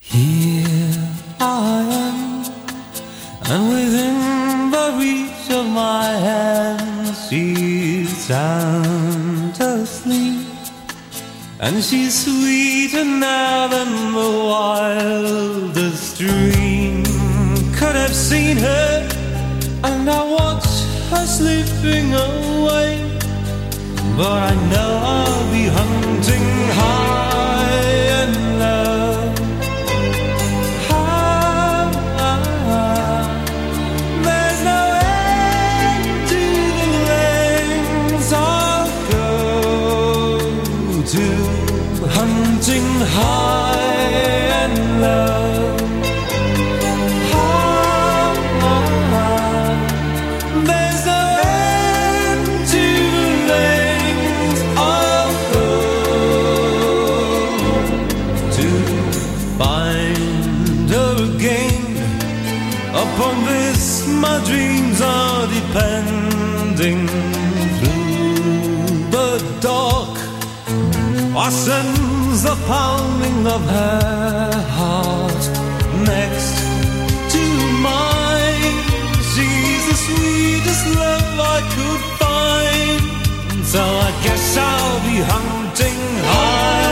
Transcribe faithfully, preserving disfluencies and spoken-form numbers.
Here I am, and within the reach of my hand, she's sound asleep, and she's sweeter now than the wildest dream could have seen her. And I watch her slipping away, but I know I'll be hunting high and low. There's no end to the lengths I'll go to, hunting high and low. Upon this my dreams are depending. Through the dark I sense the pounding of her heart next to mine. She's the sweetest love I could find, so I guess I'll be hunting high